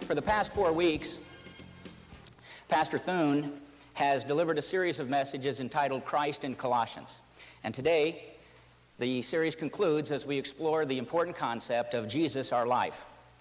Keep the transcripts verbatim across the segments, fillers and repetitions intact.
For the past four weeks, Pastor Thune has delivered a series of messages entitled Christ in Colossians. And today, the series concludes as we explore the important concept of Jesus, our life.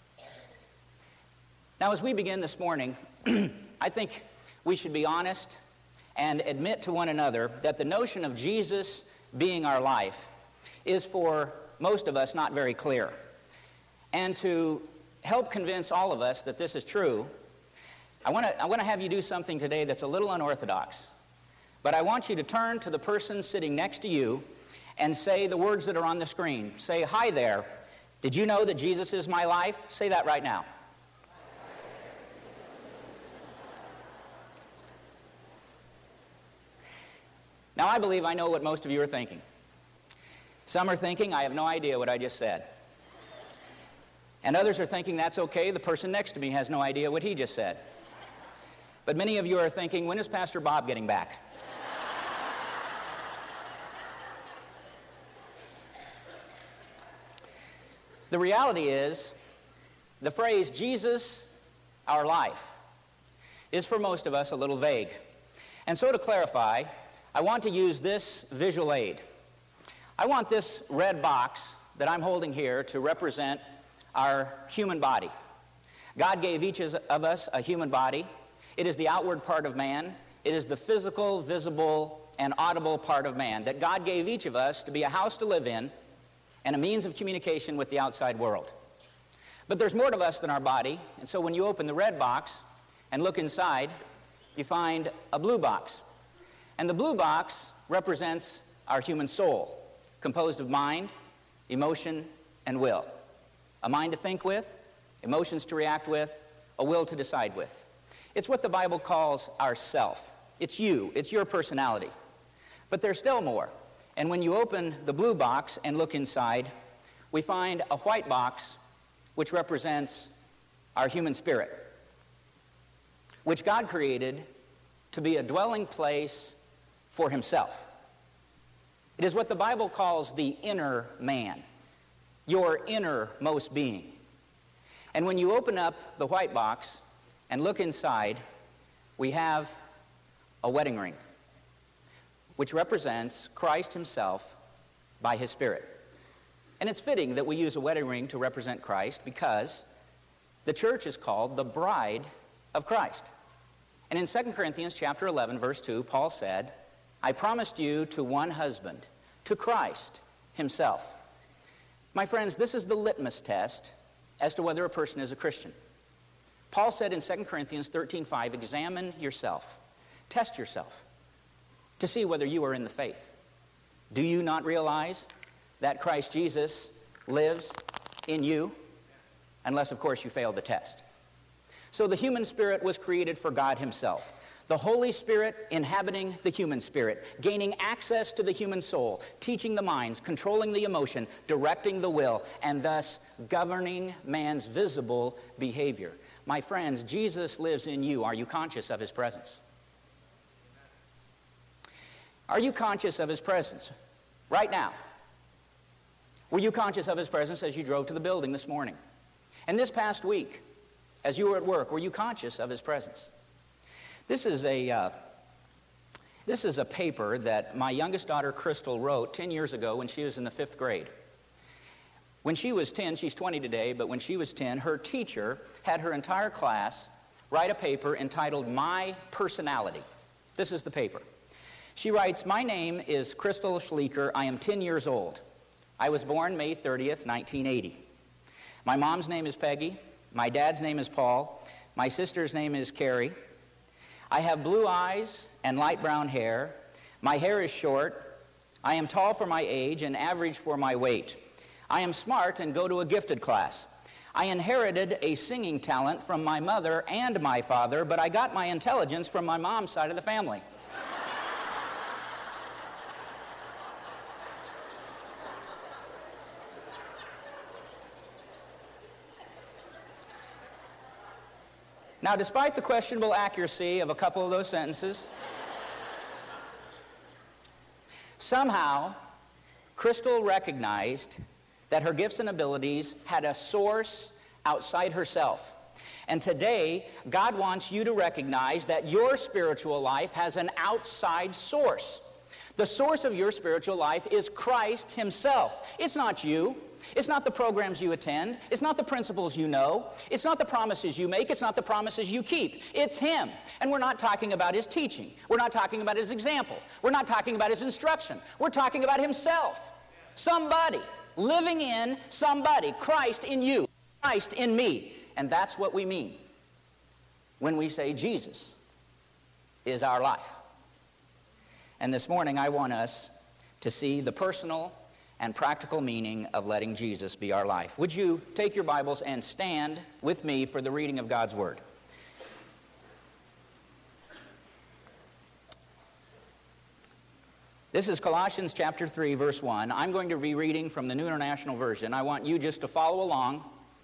Now, as we begin this morning, I think we should be honest and admit to one another that the notion of Jesus being our life is for most of us not very clear. And to help convince all of us that this is true, I want to I want to have you do something today that's a little unorthodox. But I want you to turn to the person sitting next to you and say the words that are on the screen. Say, "Hi there. Did you know that Jesus is my life?" Say that right now. Now, I believe I know what most of you are thinking. Some are thinking, "I have no idea what I just said." And others are thinking, "That's okay, the person next to me has no idea what he just said." But many of you are thinking, "When is Pastor Bob getting back?" The reality is, the phrase, "Jesus, our life," is for most of us a little vague. And so to clarify, I want to use this visual aid. I want this red box that I'm holding here to represent our human body. God gave each of us a human body. It is the outward part of man. It is the physical, visible, and audible part of man that God gave each of us to be a house to live in and a means of communication with the outside world. But there's more to us than our body, and so when you open the red box and look inside, you find a blue box. And the blue box represents our human soul, composed of mind, emotion, and will. A mind to think with, emotions to react with, a will to decide with. It's what the Bible calls our self. It's you. It's your personality. But there's still more. And when you open the blue box and look inside, we find a white box which represents our human spirit, which God created to be a dwelling place for himself. It is what the Bible calls the inner man, your innermost being. And when you open up the white box and look inside, we have a wedding ring, which represents Christ himself by his Spirit. And it's fitting that we use a wedding ring to represent Christ because the church is called the bride of Christ. And in Second Corinthians chapter eleven, verse two, Paul said, "I promised you to one husband, to Christ himself." My friends, this is the litmus test as to whether a person is a Christian. Paul said in Second Corinthians thirteen five, "Examine yourself, test yourself, to see whether you are in the faith. Do you not realize that Christ Jesus lives in you?" Unless, of course, you fail the test. So the human spirit was created for God himself. The Holy Spirit inhabiting the human spirit, gaining access to the human soul, teaching the minds, controlling the emotion, directing the will, and thus governing man's visible behavior. My friends, Jesus lives in you. Are you conscious of his presence? Are you conscious of his presence right now? Were you conscious of his presence as you drove to the building this morning? And this past week, as you were at work, were you conscious of his presence? This is a uh, this is a paper that my youngest daughter, Crystal, wrote ten years ago when she was in the fifth grade. When she was ten, she's twenty today, but when she was ten, her teacher had her entire class write a paper entitled "My Personality." This is the paper. She writes, "My name is Crystal Schleicher. I am ten years old. I was born May thirtieth, nineteen eighty. My mom's name is Peggy. My dad's name is Paul. My sister's name is Carrie. I have blue eyes and light brown hair. My hair is short. I am tall for my age and average for my weight. I am smart and go to a gifted class. I inherited a singing talent from my mother and my father, but I got my intelligence from my mom's side of the family." Now, despite the questionable accuracy of a couple of those sentences, somehow, Crystal recognized that her gifts and abilities had a source outside herself, And today, God wants you to recognize that your spiritual life has an outside source. The source of your spiritual life is Christ himself. It's not you. It's not the programs you attend. It's not the principles you know. It's not the promises you make. It's not the promises you keep. It's him. And we're not talking about his teaching. We're not talking about his example. We're not talking about his instruction. We're talking about himself. Somebody living in somebody. Christ in you. Christ in me. And that's what we mean when we say Jesus is our life. And this morning I want us to see the personal and practical meaning of letting Jesus be our life. Would you take your Bibles and stand with me for the reading of God's Word? This is Colossians chapter three, verse one. I'm going to be reading from the New International Version. I want you just to follow along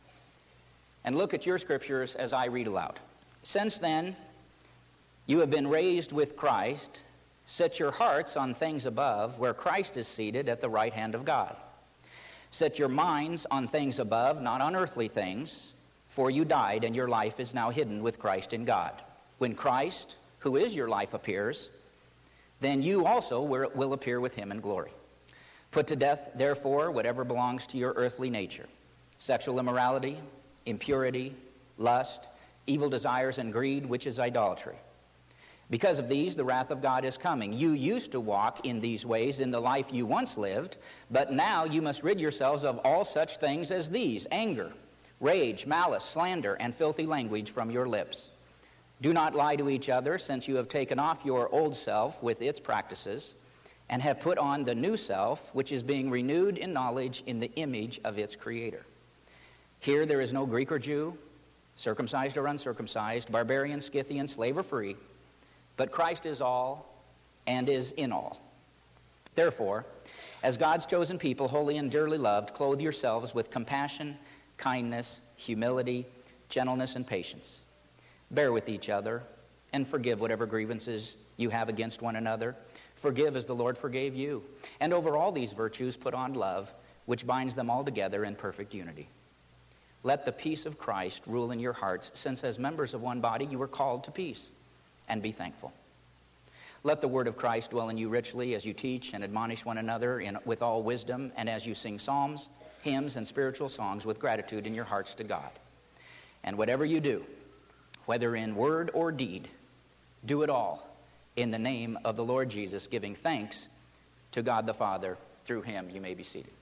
and look at your scriptures as I read aloud. Since then, you have been raised with Christ. Set your hearts on things above, where Christ is seated at the right hand of God. Set your minds on things above, not on earthly things, for you died, and your life is now hidden with Christ in God. When Christ, who is your life, appears, then you also will appear with him in glory. Put to death, therefore, whatever belongs to your earthly nature: sexual immorality, impurity, lust, evil desires, and greed, which is idolatry. Because of these, the wrath of God is coming. You used to walk in these ways in the life you once lived, but now you must rid yourselves of all such things as these: anger, rage, malice, slander, and filthy language from your lips. Do not lie to each other, since you have taken off your old self with its practices, and have put on the new self, which is being renewed in knowledge in the image of its Creator. Here there is no Greek or Jew, circumcised or uncircumcised, barbarian, Scythian, slave or free, but Christ is all and is in all. Therefore, as God's chosen people, holy and dearly loved, clothe yourselves with compassion, kindness, humility, gentleness, and patience. Bear with each other and forgive whatever grievances you have against one another. Forgive as the Lord forgave you. And over all these virtues put on love, which binds them all together in perfect unity. Let the peace of Christ rule in your hearts, since as members of one body you were called to peace. And be thankful. Let the word of Christ dwell in you richly as you teach and admonish one another in, with all wisdom, and as you sing psalms, hymns, and spiritual songs with gratitude in your hearts to God. And whatever you do, whether in word or deed, do it all in the name of the Lord Jesus, giving thanks to God the Father through him. You may be seated.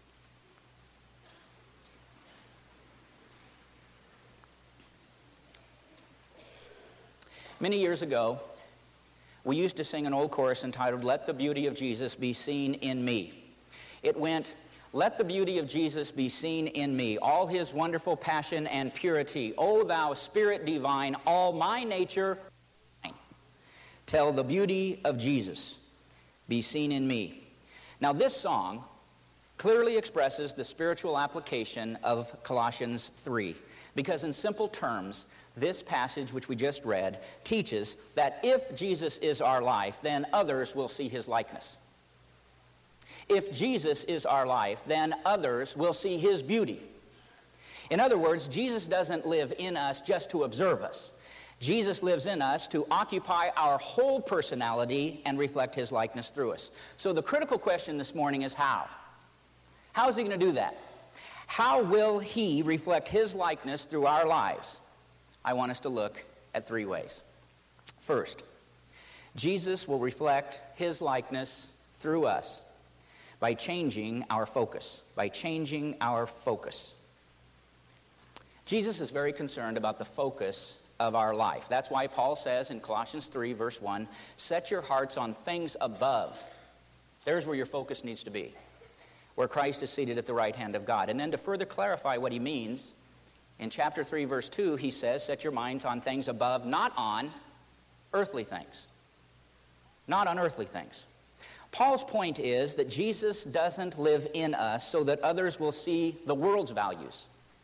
Many years ago, we used to sing an old chorus entitled, "Let the Beauty of Jesus Be Seen in Me." It went, "Let the beauty of Jesus be seen in me, all his wonderful passion and purity. O thou Spirit divine, all my nature mine. Tell the beauty of Jesus be seen in me." Now this song clearly expresses the spiritual application of Colossians three, because in simple terms, this passage which we just read teaches that if Jesus is our life, then others will see his likeness. If Jesus is our life, then others will see his beauty. In other words, Jesus doesn't live in us just to observe us. Jesus lives in us to occupy our whole personality and reflect his likeness through us. So the critical question this morning is how? How is he going to do that? How will he reflect his likeness through our lives? I want us to look at three ways. First, Jesus will reflect his likeness through us by changing our focus, by changing our focus. Jesus is very concerned about the focus of our life. That's why Paul says in Colossians three, verse one, set your hearts on things above. There's where your focus needs to be, where Christ is seated at the right hand of God. And then to further clarify what he means, in chapter three, verse two, he says, set your minds on things above, not on earthly things. Not on earthly things. Paul's point is that Jesus doesn't live in us so that others will see the world's values.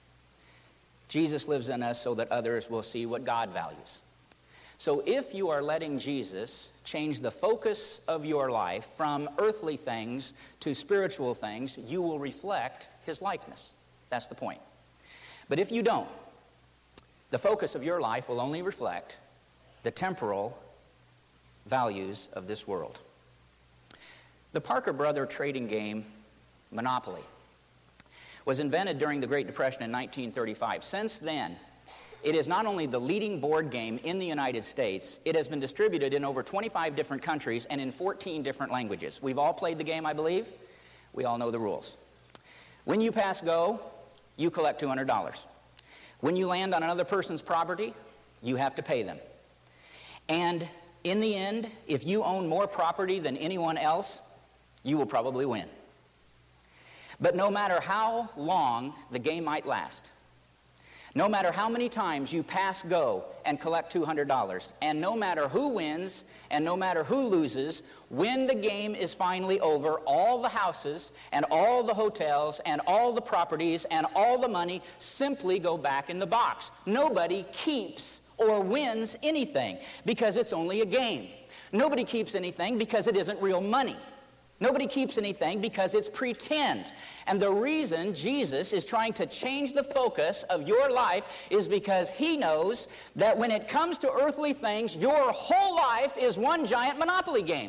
Jesus lives in us so that others will see what God values. So if you are letting Jesus change the focus of your life from earthly things to spiritual things, you will reflect his likeness. That's the point. But if you don't, the focus of your life will only reflect the temporal values of this world. The Parker Brother trading game, Monopoly, was invented during the Great Depression in nineteen thirty-five. Since then, it is not only the leading board game in the United States, it has been distributed in over twenty-five different countries and in fourteen different languages. We've all played the game, I believe. We all know the rules. When you pass go, you collect two hundred dollars. When you land on another person's property, you have to pay them. And in the end, if you own more property than anyone else, you will probably win. But no matter how long the game might last, no matter how many times you pass go and collect two hundred dollars, and no matter who wins and no matter who loses, when the game is finally over, all the houses and all the hotels and all the properties and all the money simply go back in the box. Nobody keeps or wins anything because it's only a game. Nobody keeps anything because it isn't real money. Nobody keeps anything because it's pretend. And the reason Jesus is trying to change the focus of your life is because he knows that when it comes to earthly things, your whole life is one giant Monopoly game.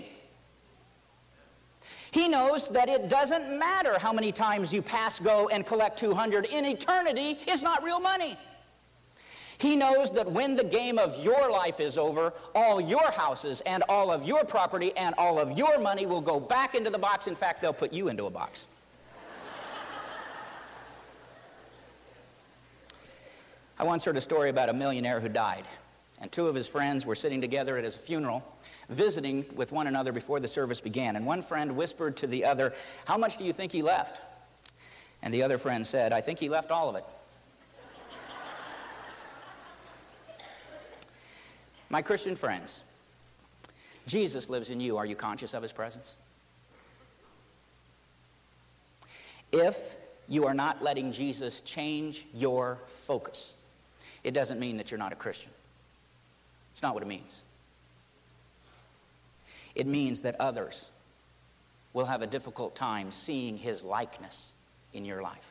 He knows that it doesn't matter how many times you pass go and collect two hundred. In eternity, it's not real money. He knows that when the game of your life is over, all your houses and all of your property and all of your money will go back into the box. In fact, they'll put you into a box. I once heard a story about a millionaire who died, and two of his friends were sitting together at his funeral, visiting with one another before the service began. And one friend whispered to the other, "How much do you think he left?" And the other friend said, "I think he left all of it." My Christian friends, Jesus lives in you. Are you conscious of his presence? If you are not letting Jesus change your focus, it doesn't mean that you're not a Christian. It's not what it means. It means that others will have a difficult time seeing his likeness in your life.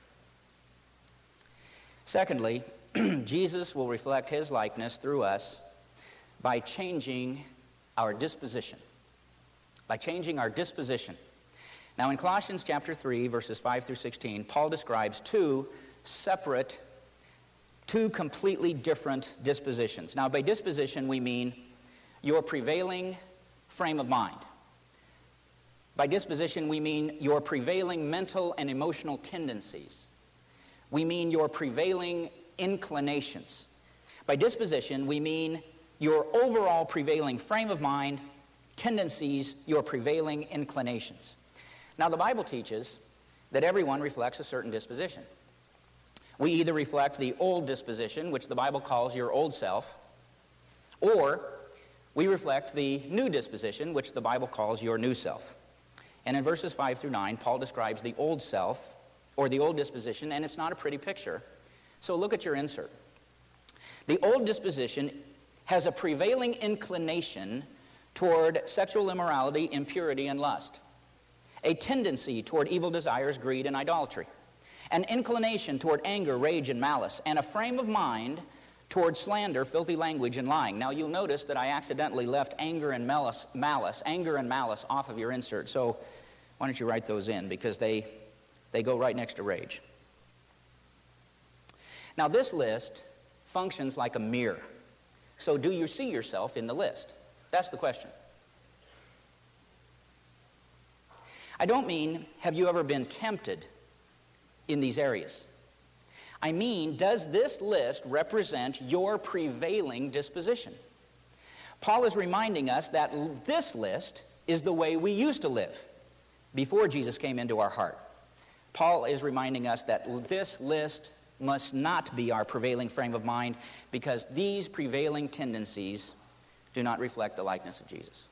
Secondly, Jesus will reflect his likeness through us by changing our disposition. By changing our disposition. Now in Colossians chapter three, verses five through sixteen, Paul describes two separate, two completely different dispositions. Now by disposition we mean your prevailing frame of mind. By disposition we mean your prevailing mental and emotional tendencies. We mean your prevailing inclinations. By disposition we mean your overall prevailing frame of mind, tendencies, your prevailing inclinations. Now, the Bible teaches that everyone reflects a certain disposition. We either reflect the old disposition, which the Bible calls your old self, or we reflect the new disposition, which the Bible calls your new self. And in verses five through nine, Paul describes the old self, or the old disposition, and it's not a pretty picture. So look at your insert. The old disposition has a prevailing inclination toward sexual immorality, impurity, and lust. A tendency toward evil desires, greed, and idolatry. An inclination toward anger, rage, and malice. And a frame of mind toward slander, filthy language, and lying. Now you'll notice that I accidentally left anger and malice, malice, anger and malice off of your insert. So why don't you write those in, because they, they go right next to rage. Now this list functions like a mirror. So do you see yourself in the list? That's the question. I don't mean, have you ever been tempted in these areas? I mean, does this list represent your prevailing disposition? Paul is reminding us that this list is the way we used to live before Jesus came into our heart. Paul is reminding us that this list must not be our prevailing frame of mind, because these prevailing tendencies do not reflect the likeness of Jesus.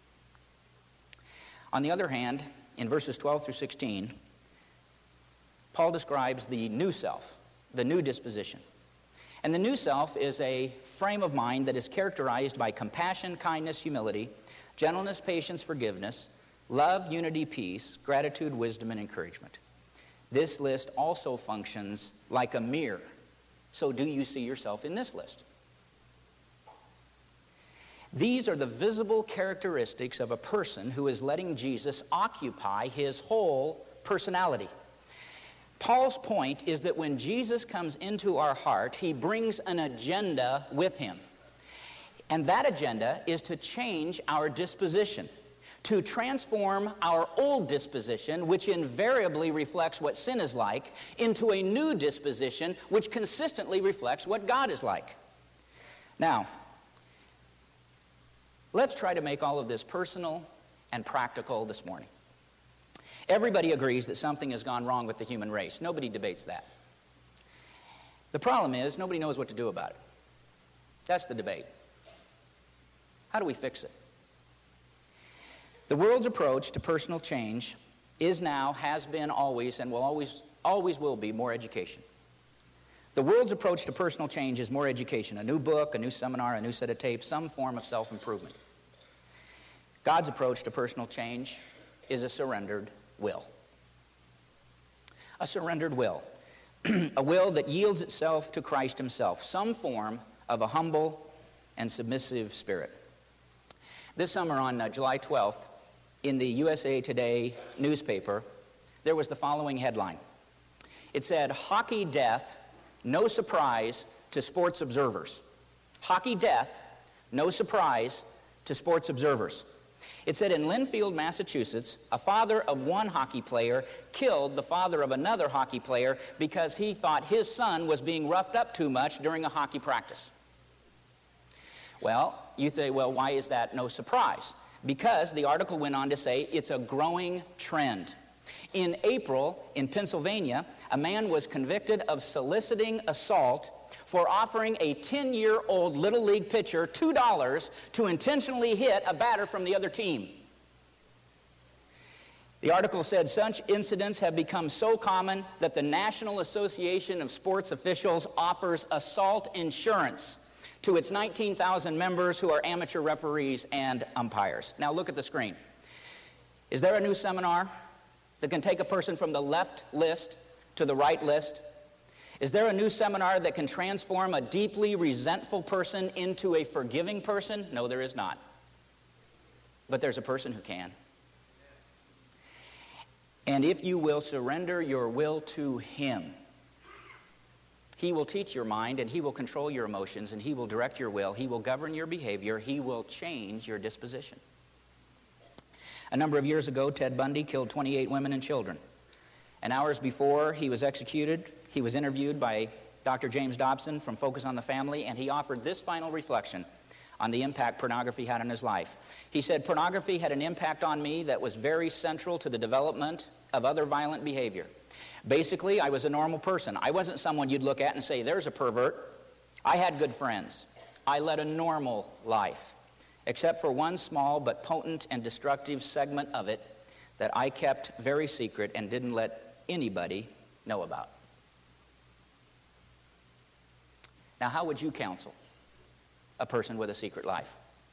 On the other hand, in verses twelve through sixteen, Paul describes the new self, the new disposition. And the new self is a frame of mind that is characterized by compassion, kindness, humility, gentleness, patience, forgiveness, love, unity, peace, gratitude, wisdom, and encouragement. This list also functions like a mirror, So do you see yourself in this list? These are the visible characteristics of a person who is letting Jesus occupy his whole personality. Paul's point is that when Jesus comes into our heart, he brings an agenda with him. And that agenda is to change our disposition, to transform our old disposition, which invariably reflects what sin is like, into a new disposition, which consistently reflects what God is like. Now, let's try to make all of this personal and practical this morning. Everybody agrees that something has gone wrong with the human race. Nobody debates that. The problem is, nobody knows what to do about it. That's the debate. How do we fix it? The world's approach to personal change is now, has been, always, and will always, always will be more education. The world's approach to personal change is more education, a new book, a new seminar, a new set of tapes, some form of self-improvement. God's approach to personal change is a surrendered will. A surrendered will. A will that yields itself to Christ himself, some form of a humble and submissive spirit. This summer on uh, July twelfth, in the U S A Today newspaper, there was the following headline. It said, "Hockey death, no surprise to sports observers." Hockey death, no surprise to sports observers. It said in Linfield, Massachusetts, a father of one hockey player killed the father of another hockey player because he thought his son was being roughed up too much during a hockey practice. Well, you say, well, why is that no surprise? Because the article went on to say it's a growing trend. In April, in Pennsylvania, a man was convicted of soliciting assault for offering a ten-year-old Little League pitcher two dollars to intentionally hit a batter from the other team. The article said such incidents have become so common that the National Association of Sports Officials offers assault insurance to its nineteen thousand members who are amateur referees and umpires. Now look at the screen. Is there a new seminar that can take a person from the left list to the right list? Is there a new seminar that can transform a deeply resentful person into a forgiving person? No, there is not. But there's a person who can. And if you will surrender your will to him, he will teach your mind, and he will control your emotions, and he will direct your will. He will govern your behavior. He will change your disposition. A number of years ago, Ted Bundy killed twenty-eight women and children. And hours before he was executed, he was interviewed by Doctor James Dobson from Focus on the Family, and he offered this final reflection on the impact pornography had on his life. He said, "Pornography had an impact on me that was very central to the development of other violent behavior. Basically, I was a normal person. I wasn't someone you'd look at and say, there's a pervert. I had good friends. I led a normal life, except for one small but potent and destructive segment of it that I kept very secret and didn't let anybody know about." Now, how would you counsel a person with a secret life?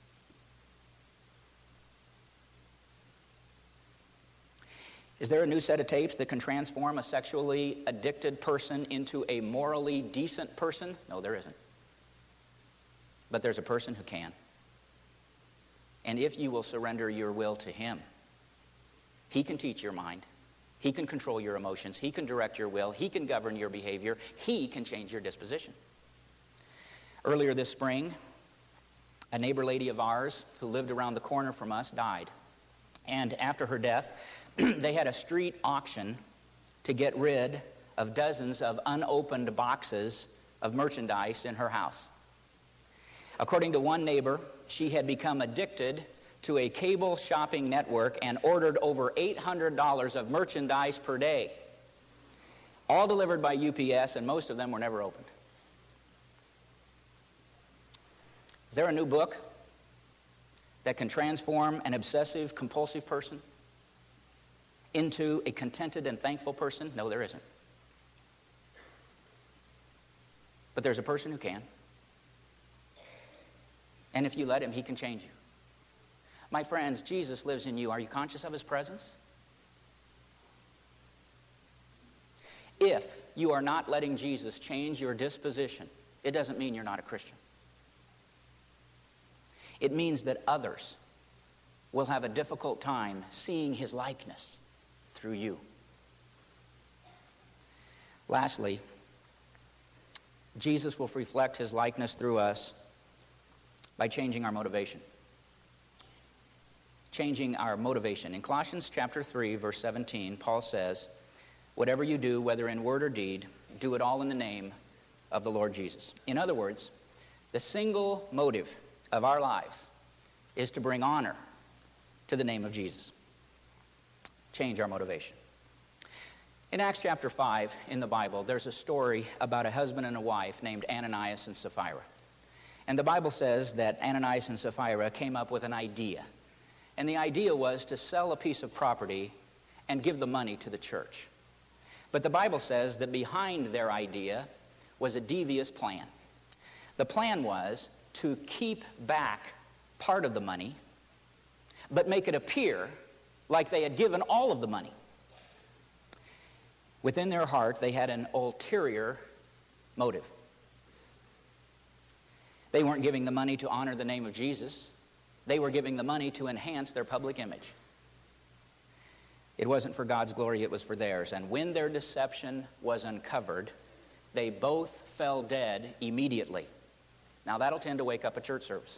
Is there a new set of tapes that can transform a sexually addicted person into a morally decent person? No, there isn't. But there's a person who can. And if you will surrender your will to him, he can teach your mind. He can control your emotions. He can direct your will. He can govern your behavior. He can change your disposition. Earlier this spring, a neighbor lady of ours who lived around the corner from us died. And after her death, they had a street auction to get rid of dozens of unopened boxes of merchandise in her house. According to one neighbor, she had become addicted to a cable shopping network and ordered over eight hundred dollars of merchandise per day, all delivered by U P S, and most of them were never opened. Is there a new book that can transform an obsessive, compulsive person into a contented and thankful person? No, there isn't. But there's a person who can. And if you let him, he can change you. My friends, Jesus lives in you. Are you conscious of his presence? If you are not letting Jesus change your disposition, it doesn't mean you're not a Christian. It means that others will have a difficult time seeing his likeness through you. Lastly, Jesus will reflect his likeness through us by changing our motivation. Changing our motivation. In Colossians chapter three, verse seventeen, Paul says, whatever you do, whether in word or deed, do it all in the name of the Lord Jesus. In other words, the single motive of our lives is to bring honor to the name of Jesus. Change our motivation. In Acts chapter five in the Bible, there's a story about a husband and a wife named Ananias and Sapphira. And the Bible says that Ananias and Sapphira came up with an idea. And the idea was to sell a piece of property and give the money to the church. But the Bible says that behind their idea was a devious plan. The plan was to keep back part of the money, but make it appear like they had given all of the money. Within their heart, they had an ulterior motive. They weren't giving the money to honor the name of Jesus. They were giving the money to enhance their public image. It wasn't for God's glory, it was for theirs. And when their deception was uncovered, they both fell dead immediately. Now that'll tend to wake up a church service.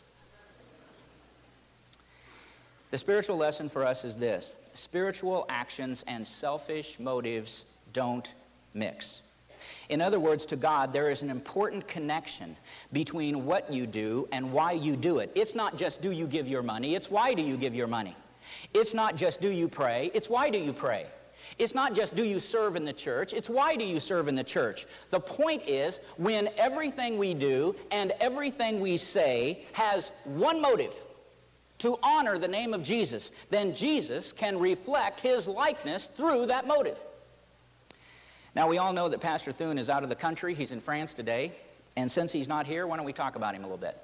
The spiritual lesson for us is this: spiritual actions and selfish motives don't mix. In other words, to God, there is an important connection between what you do and why you do it. It's not just do you give your money, it's why do you give your money. It's not just do you pray, it's why do you pray. It's not just do you serve in the church, it's why do you serve in the church. The point is, when everything we do and everything we say has one motive, to honor the name of Jesus, then Jesus can reflect his likeness through that motive. Now, we all know that Pastor Thune is out of the country. He's in France today. And since he's not here, why don't we talk about him a little bit?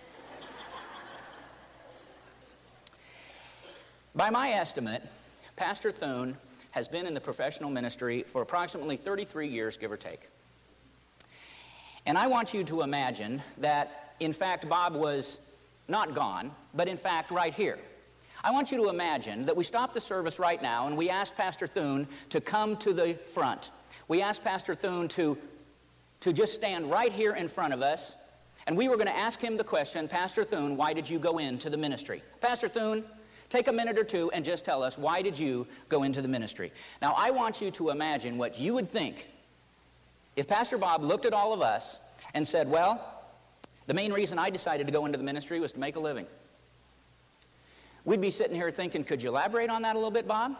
By my estimate, Pastor Thune has been in the professional ministry for approximately thirty-three years, give or take. And I want you to imagine that, in fact, Bob was not gone, but in fact right here. I want you to imagine that we stop the service right now and we ask Pastor Thune to come to the front. We asked Pastor Thune to, to just stand right here in front of us, and we were going to ask him the question, Pastor Thune, why did you go into the ministry? Pastor Thune, take a minute or two and just tell us, why did you go into the ministry? Now, I want you to imagine what you would think if Pastor Bob looked at all of us and said, well, the main reason I decided to go into the ministry was to make a living. We'd be sitting here thinking, could you elaborate on that a little bit, Bob?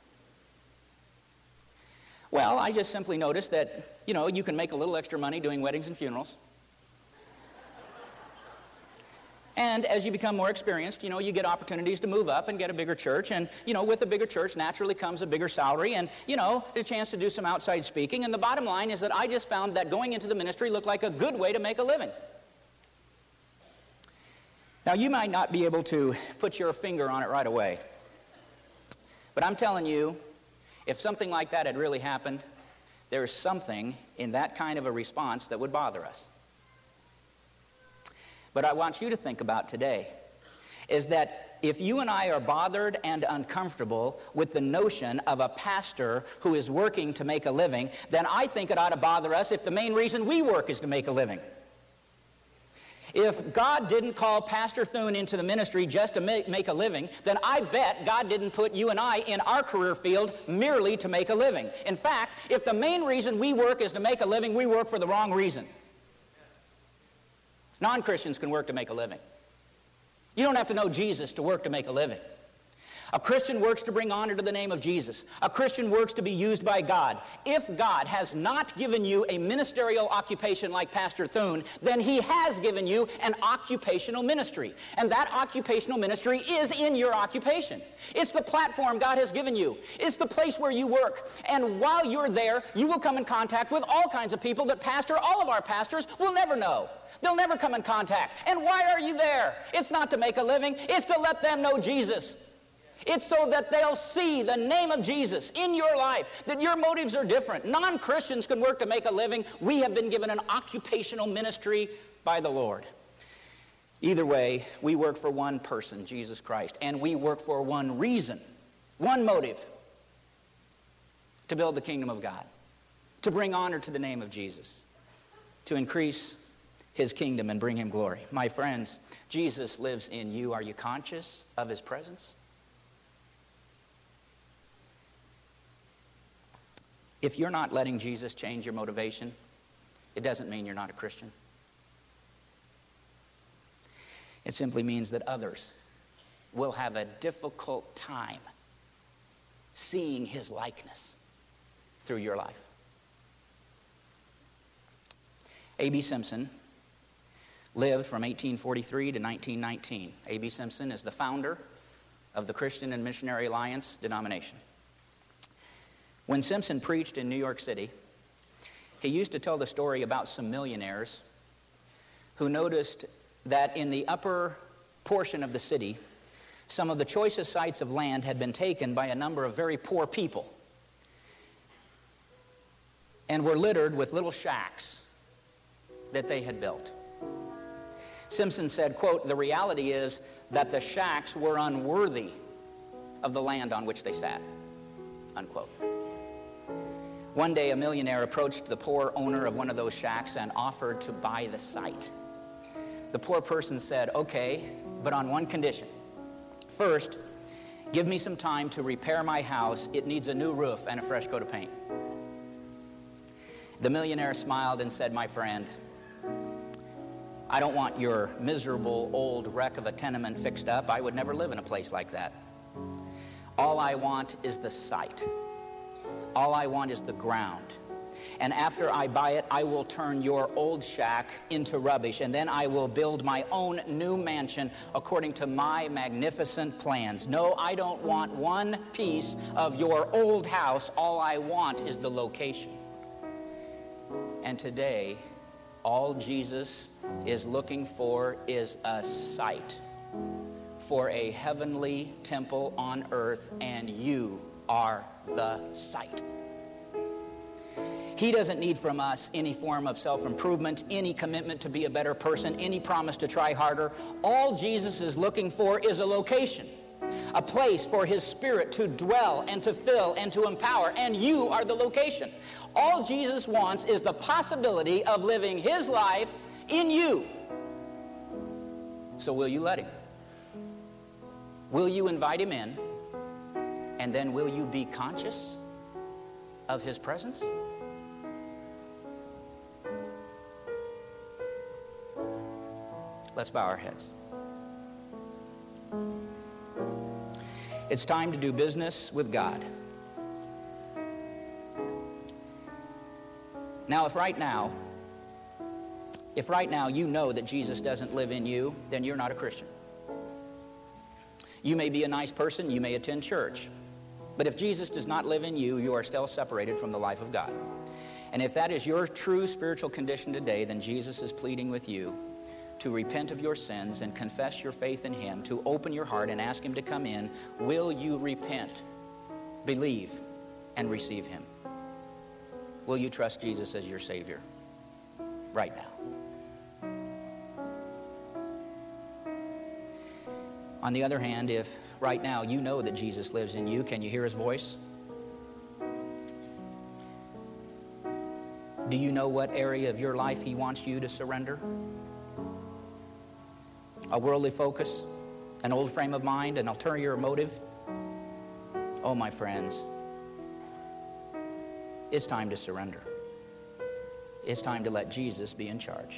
Well, I just simply noticed that, you know, you can make a little extra money doing weddings and funerals. And as you become more experienced, you know, you get opportunities to move up and get a bigger church. And, you know, with a bigger church naturally comes a bigger salary and, you know, a chance to do some outside speaking. And the bottom line is that I just found that going into the ministry looked like a good way to make a living. Now, you might not be able to put your finger on it right away. But I'm telling you, if something like that had really happened, there's something in that kind of a response that would bother us. But I want you to think about today is that if you and I are bothered and uncomfortable with the notion of a pastor who is working to make a living, then I think it ought to bother us if the main reason we work is to make a living. If God didn't call Pastor Thune into the ministry just to make, make a living, then I bet God didn't put you and I in our career field merely to make a living. In fact, if the main reason we work is to make a living, we work for the wrong reason. Non-Christians can work to make a living. You don't have to know Jesus to work to make a living. A Christian works to bring honor to the name of Jesus. A Christian works to be used by God. If God has not given you a ministerial occupation like Pastor Thune, then he has given you an occupational ministry. And that occupational ministry is in your occupation. It's the platform God has given you. It's the place where you work. And while you're there, you will come in contact with all kinds of people that pastor, all of our pastors, will never know. They'll never come in contact. And why are you there? It's not to make a living. It's to let them know Jesus. It's so that they'll see the name of Jesus in your life, that your motives are different. Non-Christians can work to make a living. We have been given an occupational ministry by the Lord. Either way, we work for one person, Jesus Christ, and we work for one reason, one motive, to build the kingdom of God, to bring honor to the name of Jesus, to increase his kingdom and bring him glory. My friends, Jesus lives in you. Are you conscious of his presence? If you're not letting Jesus change your motivation, it doesn't mean you're not a Christian. It simply means that others will have a difficult time seeing his likeness through your life. A B Simpson lived from eighteen forty-three to nineteen nineteen. A B Simpson is the founder of the Christian and Missionary Alliance denomination. When Simpson preached in New York City, he used to tell the story about some millionaires who noticed that in the upper portion of the city, some of the choicest sites of land had been taken by a number of very poor people and were littered with little shacks that they had built. Simpson said, quote, "The reality is that the shacks were unworthy of the land on which they sat," unquote. One day, a millionaire approached the poor owner of one of those shacks and offered to buy the site. The poor person said, "Okay, but on one condition. First, give me some time to repair my house. It needs a new roof and a fresh coat of paint." The millionaire smiled and said, "My friend, I don't want your miserable old wreck of a tenement fixed up. I would never live in a place like that. All I want is the site. All I want is the ground. And after I buy it, I will turn your old shack into rubbish, and then I will build my own new mansion according to my magnificent plans. No, I don't want one piece of your old house. All I want is the location." And today, all Jesus is looking for is a site for a heavenly temple on earth, and you are the site. He doesn't need from us any form of self-improvement, any commitment to be a better person, any promise to try harder. All Jesus is looking for is a location, a place for his Spirit to dwell and to fill and to empower, and you are the location. All Jesus wants is the possibility of living his life in you. So will you let him? Will you invite him in? And then will you be conscious of his presence? Let's bow our heads. It's time to do business with God. Now, if right now, if right now you know that Jesus doesn't live in you, then you're not a Christian. You may be a nice person, you may attend church, but if Jesus does not live in you, you are still separated from the life of God. And if that is your true spiritual condition today, then Jesus is pleading with you to repent of your sins and confess your faith in him, to open your heart and ask him to come in. Will you repent, believe, and receive him? Will you trust Jesus as your Savior right now? On the other hand, if right now you know that Jesus lives in you, can you hear his voice? Do you know what area of your life he wants you to surrender? A worldly focus, an old frame of mind, an ulterior motive? Oh, my friends, it's time to surrender. It's time to let Jesus be in charge.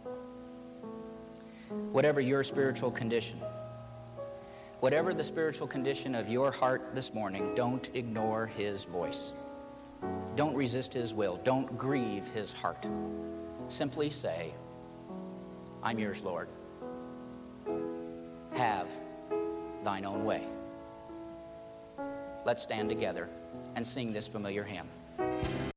Whatever your spiritual condition, whatever the spiritual condition of your heart this morning, don't ignore his voice. Don't resist his will. Don't grieve his heart. Simply say, "I'm yours, Lord. Have thine own way." Let's stand together and sing this familiar hymn.